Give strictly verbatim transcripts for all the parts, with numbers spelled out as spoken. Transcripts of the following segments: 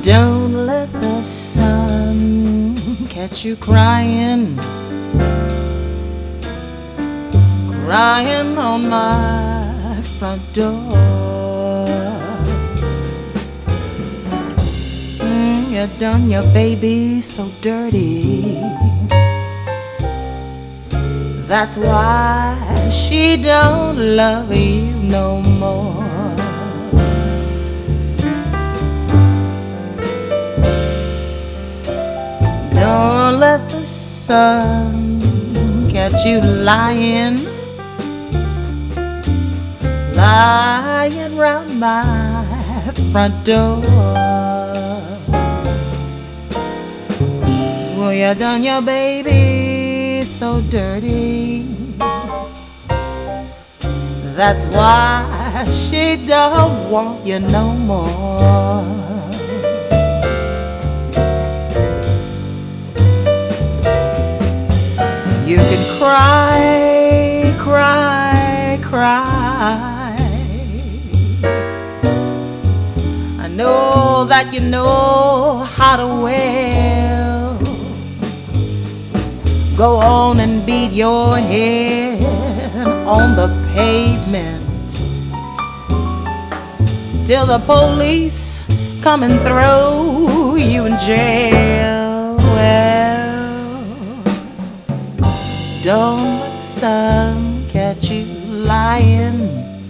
Don't let the sun catch you crying, crying on my front door. Mm, you done your baby so dirty. That's why she don't love you no more. Don't let the sun catch you lying, lying round my front door. Well, you done your baby so dirty. That's why she don't want you no more. You can cry, cry, cry. I know that you know how to wail. Go on and beat your head on the pavement till the police come and throw you in jail. Well, don't let the sun catch you lying,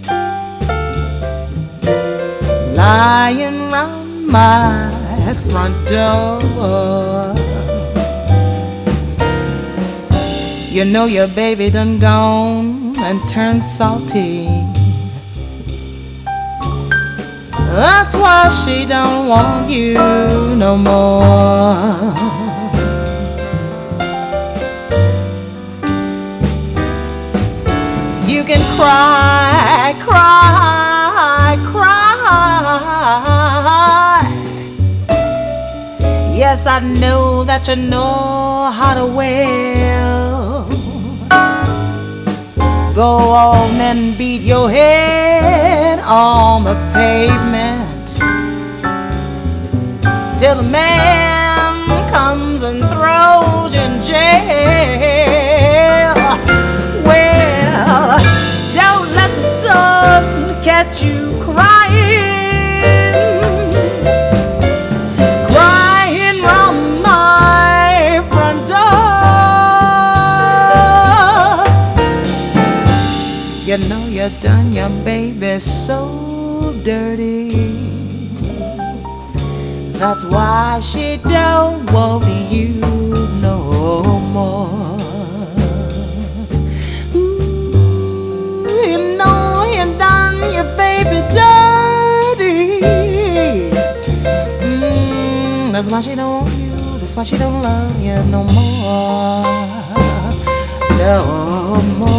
lying round my front door. You know your baby done gone and turned salty. That's why she don't want you no more. You can cry, cry, cry. Yes, I know that you know how to wail. Go on and beat your head on the pavement till the man comes and throws you in jail. Well, don't let the sun catch you crying, crying round my front door. You know you done your baby so dirty. That's why she don't want you no more. You know you done your baby dirty. Mm, that's why she don't want you. That's why she don't love you no more. No more.